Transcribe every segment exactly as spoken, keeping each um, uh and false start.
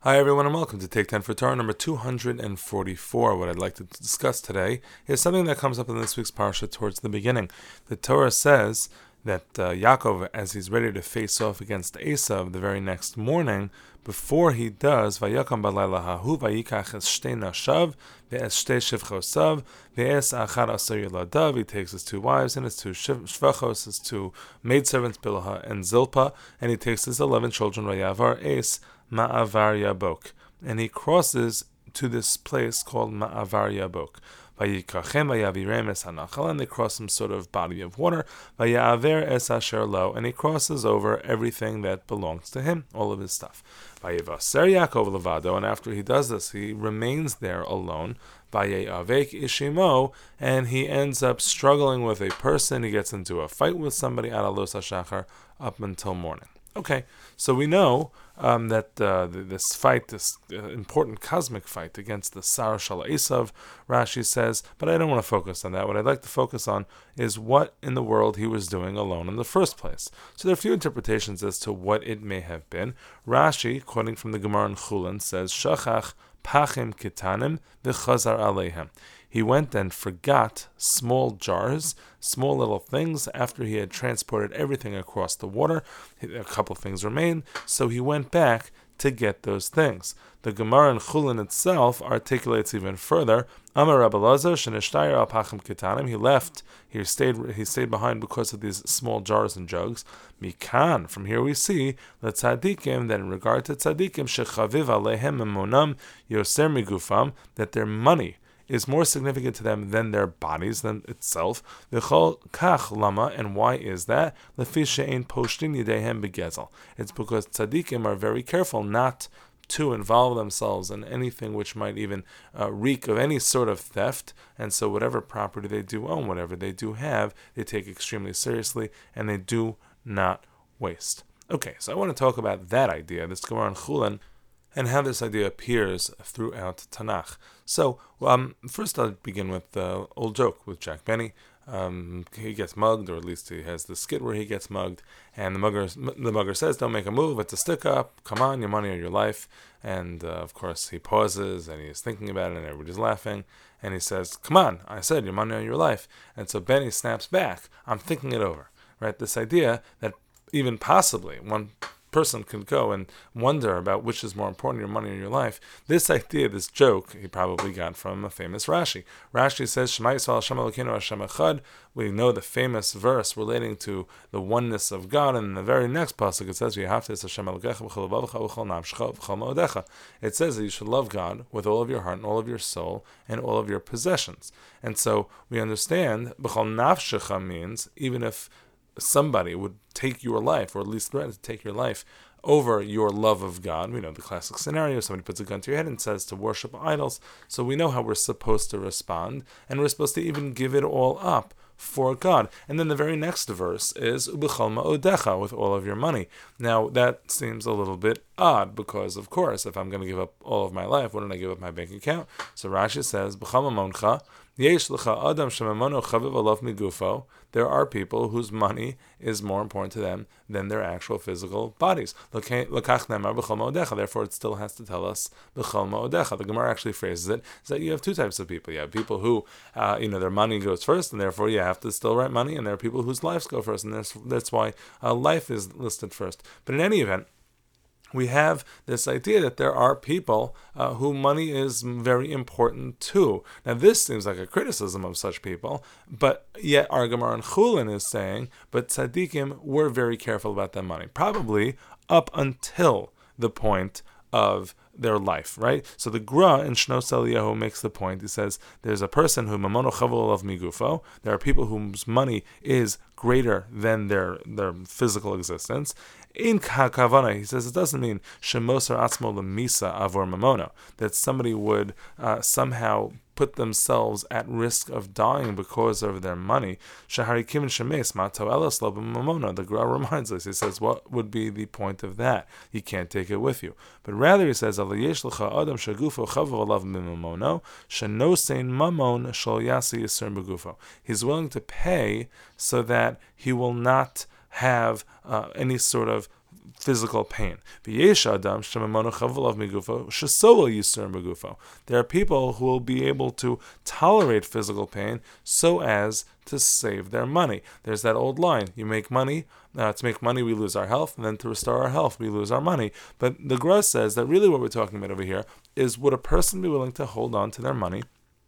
Hi everyone and welcome to Take ten for Torah number two hundred forty-four. What I'd like to discuss today is something that comes up in this week's parsha towards the beginning. The Torah says that uh, Yaakov, as he's ready to face off against Esav the very next morning, before he does, Vayakam balayla hahu vayikach es shtei nashav ve'es shtei shivchosav ve'es achad asar yiladav. He takes his two wives and his two shvachos, his two maidservants Bilhah and Zilpah, and he takes his eleven children Vayavar Es Ma'avar Yabok, and he crosses to this place called Ma'avar Yabok. Vayikachem vayavirem es hanachal, and they cross some sort of body of water. Vayaver es asher lo, and he crosses over everything that belongs to him, all of his stuff. Vayivaser Yaakov levado, and after he does this, he remains there alone. Vayavek ishimo, and he ends up struggling with a person. He gets into a fight with somebody at alos hashachar up until morning. Okay, so we know um, that uh, this fight, this uh, important cosmic fight against the Sar Shal Esav, Rashi says, but I don't want to focus on that. What I'd like to focus on is what in the world he was doing alone in the first place. So there are a few interpretations as to what it may have been. Rashi, quoting from the Gemara in Chulin, says, Shachach pachim kitanim v'chazar aleihem. He went and forgot small jars, small little things, after he had transported everything across the water. A couple things remained, so he went back to get those things. The Gemara in Chulin itself articulates even further. Amar Rabbi Elazar shenishtayir al pachim kitanim. He left. He stayed. He stayed behind because of these small jars and jugs. Mikan. From here we see that tzaddikim, that in regard to tzaddikim, shechaviv alehem emunam yoser migufam, that their money is more significant to them than their bodies, than itself. V'chol kach lama, and why is that? Lefi she'ein poshtin yidehem begezel. It's because tzaddikim are very careful not to involve themselves in anything which might even uh, reek of any sort of theft, and so whatever property they do own, whatever they do have, they take extremely seriously, and they do not waste. Okay, so I want to talk about that idea, this Gemara in Chulin, and how this idea appears throughout Tanakh. So, um, first I'll begin with the old joke with Jack Benny. Um, he gets mugged, or at least he has the skit where he gets mugged, and the mugger, the mugger says, don't make a move, it's a stick up, come on, your money or your life. And uh, of course he pauses, and he's thinking about it, and everybody's laughing, and he says, come on, I said your money or your life. And so Benny snaps back, I'm thinking it over. Right? This idea that even possibly one person could go and wonder about which is more important, your money or your life. This idea, this joke, he probably got from a famous Rashi. Rashi says, Shema Yisrael Hashem Elokeinu Hashem Echad. We know the famous verse relating to the oneness of God, and in the very next pasuk it says, V'ahavta Hashem Elokecha v'chol levavecha v'chol nafshecha v'chol ma'odecha. It says that you should love God with all of your heart and all of your soul and all of your possessions. And so we understand, v'chol nafshecha means, even if somebody would take your life, or at least threaten to take your life, over your love of God. We know the classic scenario, somebody puts a gun to your head and says to worship idols. So we know how we're supposed to respond, and we're supposed to even give it all up for God. And then the very next verse is Ubechol ma'odecha, with all of your money. Now that seems a little bit odd, because of course, if I'm going to give up all of my life, wouldn't I give up my bank account? So Rashi says, B'chol mamoncha yesh lecha adam shemamono chaviv alav migufo. There are people whose money is more important to them than their actual physical bodies. Therefore, it still has to tell us b'chol ma'odecha. The Gemara actually phrases it is that you have two types of people. You have people who, uh, you know, their money goes first, and therefore you have to still write money. And there are people whose lives go first, and that's that's why uh, life is listed first. But in any event, we have this idea that there are people uh, who money is very important to. Now, this seems like a criticism of such people, but yet our Gemara in Chulin is saying, but tzaddikim were very careful about their money, probably up until the point of their life, right? So the Gra in Shnos Eliyahu makes the point. He says there's a person who mamono chavel of migufo. There are people whose money is greater than their their physical existence. In Kavana, he says it doesn't mean shemosar atzmo lemisa avor mamono, that somebody would uh, somehow put themselves at risk of dying because of their money. Shaharikim shemes mato elas lo b'mamono. The Gra reminds us. He says, what would be the point of that? You can't take it with you. But rather, he says, Alayesh l'cha adam shagufo chavav alav b'mamono shenosein mamon shal yasi yisur b'gufo. He's willing to pay so that he will not have uh, any sort of physical pain. There are people who will be able to tolerate physical pain so as to save their money. There's that old line, you make money, uh, to make money we lose our health, and then to restore our health we lose our money. But the Gra says that really what we're talking about over here is, would a person be willing to hold on to their money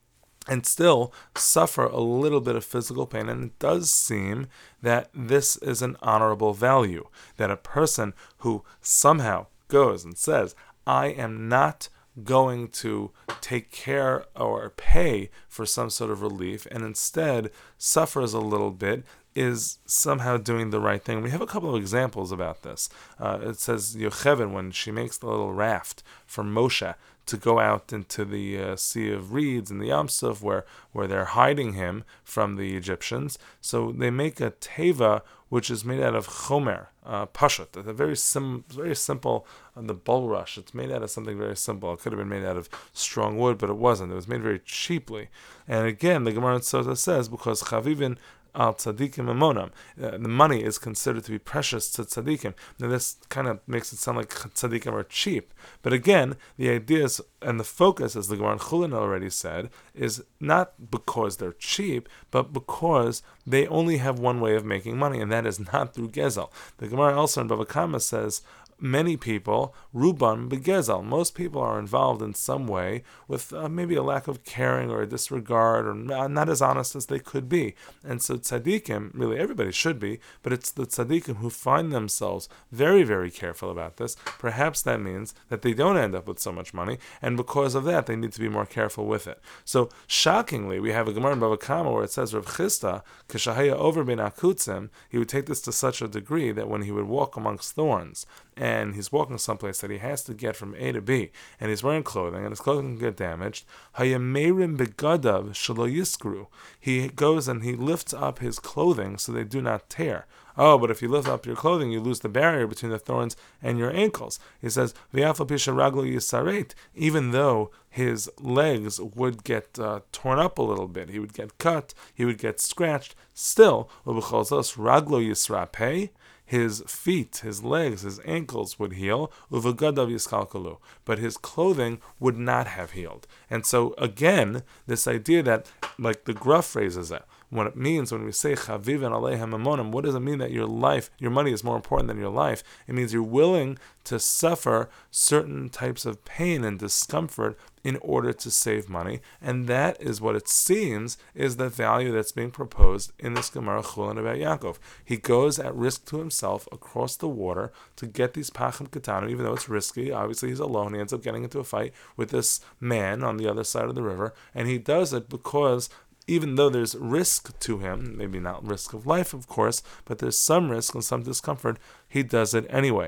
and still suffer a little bit of physical pain? And it does seem that this is an honorable value, that a person who somehow goes and says, I am not going to take care or pay for some sort of relief, and instead suffers a little bit, is somehow doing the right thing. We have a couple of examples about this. Uh, it says Yocheved, when she makes the little raft for Moshe to go out into the uh, Sea of Reeds in the Yam Suf, where, where they're hiding him from the Egyptians. So they make a teva, which is made out of chomer, uh, pashut. It's a very, sim- very simple, uh, the bulrush, it's made out of something very simple. It could have been made out of strong wood, but it wasn't. It was made very cheaply. And again, the Gemara in Sota says, because chavivin al tzadikim amonam, uh, the money is considered to be precious to tzadikim. Now this kind of makes it sound like tzadikim are cheap, but again, the idea is, and the focus, as the Gemara in Chulin already said, is not because they're cheap, but because they only have one way of making money, and that is not through gezel. The Gemara also in Bava Kama says, many people, ruban begezel, most people are involved in some way with uh, maybe a lack of caring or a disregard, or not, not as honest as they could be. And so tzaddikim, really everybody should be, but it's the tzaddikim who find themselves very, very careful about this. Perhaps that means that they don't end up with so much money, and because of that, they need to be more careful with it. So, shockingly, we have a Gemara in Bava Kama where it says, Rav Chisda, k'shahaya over ben akutzim, he would take this to such a degree that when he would walk amongst thorns, and he's walking someplace that he has to get from A to B, and he's wearing clothing, and his clothing can get damaged, hayamerim begadav shelo yiskru, he goes and he lifts up his clothing so they do not tear. Oh, but if you lift up your clothing, you lose the barrier between the thorns and your ankles. He says, V'yafal pisha raglo yisaret, even though his legs would get uh, torn up a little bit, he would get cut, he would get scratched, still, u'b'cholzos raglo yisrapeh, his feet, his legs, his ankles would heal, uvagadav yiskalkalu, but his clothing would not have healed. And so again, this idea that, like the Gra phrases it, what it means when we say chaviv and alehem amonim, what does it mean that your life, your money is more important than your life? It means you're willing to suffer certain types of pain and discomfort in order to save money, and that is what it seems is the value that's being proposed in this Gemara Chulin about Yaakov. He goes at risk to himself across the water to get these pachim katanu, even though it's risky. Obviously, he's alone. He ends up getting into a fight with this man on the other side of the river, and he does it because even though there's risk to him, maybe not risk of life, of course, but there's some risk and some discomfort, he does it anyway.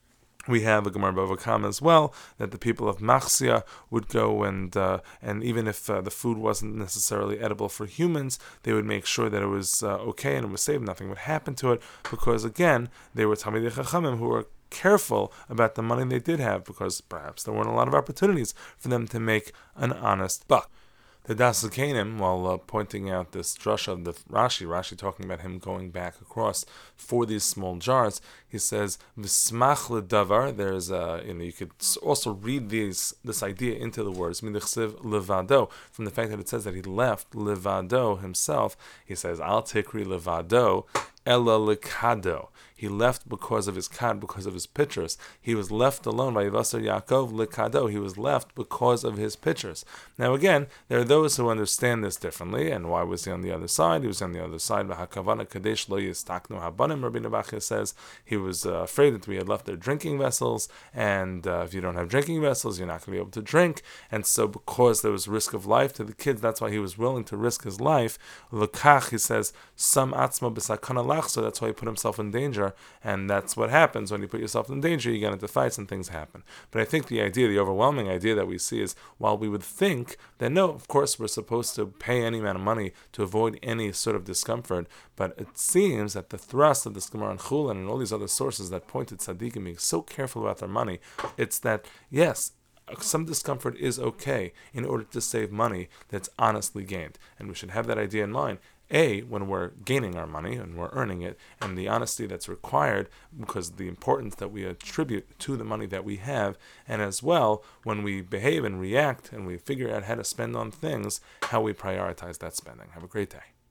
We have a Gemara Bava Kama as well, that the people of Machsia would go and uh, and even if uh, the food wasn't necessarily edible for humans, they would make sure that it was uh, okay and it was safe, nothing would happen to it, because again, they were Talmidei Chachamim who were careful about the money they did have, because perhaps there weren't a lot of opportunities for them to make an honest buck. The Das Kanim, while uh, pointing out this drasha of the Rashi, Rashi talking about him going back across for these small jars, he says, "V'smach ledavar." There's a, you know, you could also read these this idea into the words "Midchsev levado," from the fact that it says that he left levado himself. He says, "Al tikri levado." Ella lekado. He left because of his kad, because of his pitchers. He was left alone by Yivasar Yaakov lekado. He was left because of his pitchers. Now again, there are those who understand this differently. And why was he on the other side? He was on the other side. V'hakavana kadesh lo yistaknu habanim. Rabbi Nabachia says he was uh, afraid that we had left their drinking vessels, and uh, if you don't have drinking vessels, you're not going to be able to drink. And so, because there was risk of life to the kids, that's why he was willing to risk his life. Lekach, he says, sam atzma b'sakana. So that's why he put himself in danger, and that's what happens when you put yourself in danger. You get into fights and things happen. But I think the idea, the overwhelming idea that we see is, while we would think that no, of course we're supposed to pay any amount of money to avoid any sort of discomfort, but it seems that the thrust of this Gemara and Chulin and all these other sources that point to tzaddikim being so careful about their money, it's that yes, some discomfort is okay in order to save money that's honestly gained. And we should have that idea in mind A, when we're gaining our money and we're earning it, and the honesty that's required because of the importance that we attribute to the money that we have, and as well, when we behave and react and we figure out how to spend on things, how we prioritize that spending. Have a great day.